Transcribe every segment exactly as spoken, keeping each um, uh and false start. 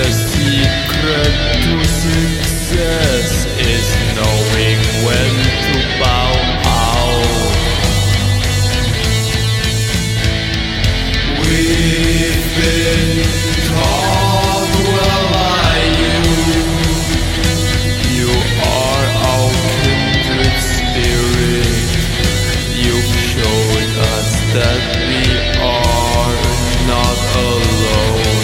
The secret to success is knowing when to bow out. We've been taught well by you. You are our kindred spirit. You've showed us that we are not alone.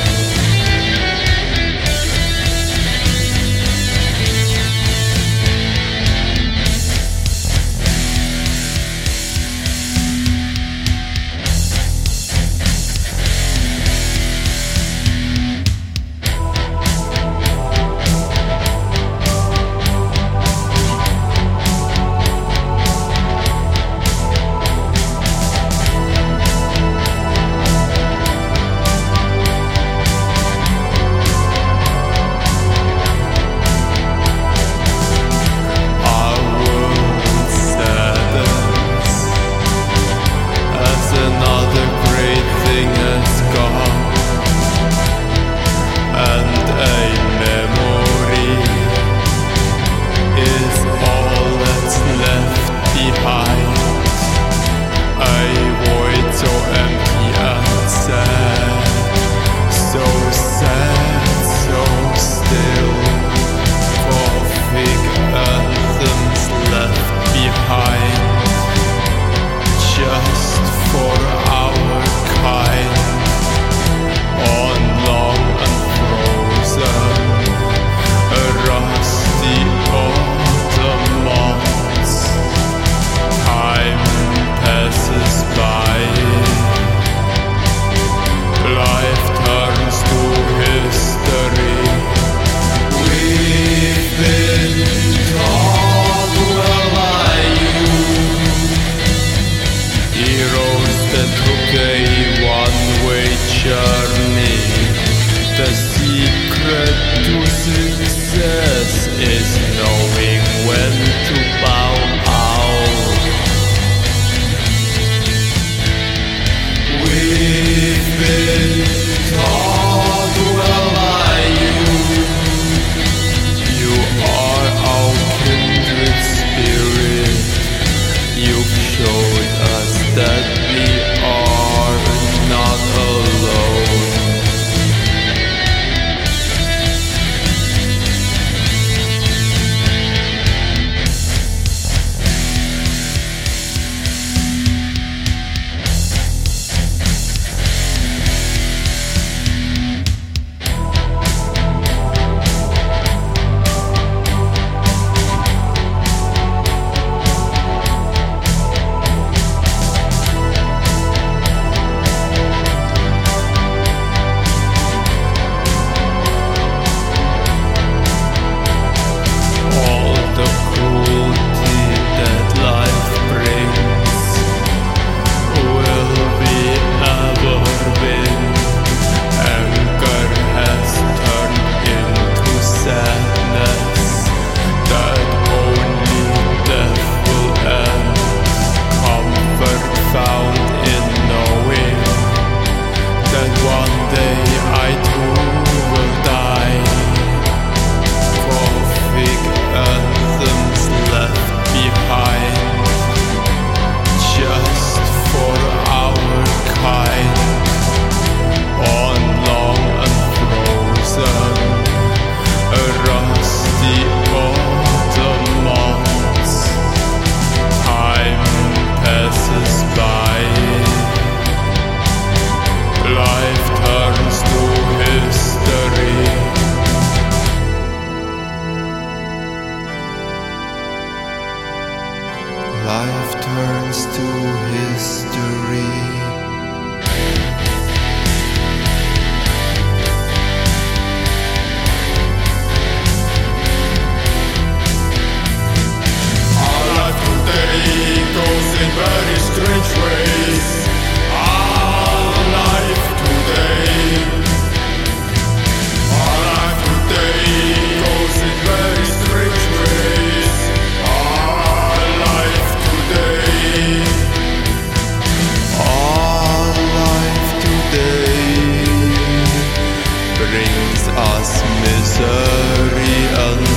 The secret to success is knowing when to bow out. We've been taught well by you. You are our kindred spirit. You've showed us that we are not alone. Life turns to history. Our life today goes in very strange ways. Our life today. Our life today goes in very strange ways. Our life today. All past misery and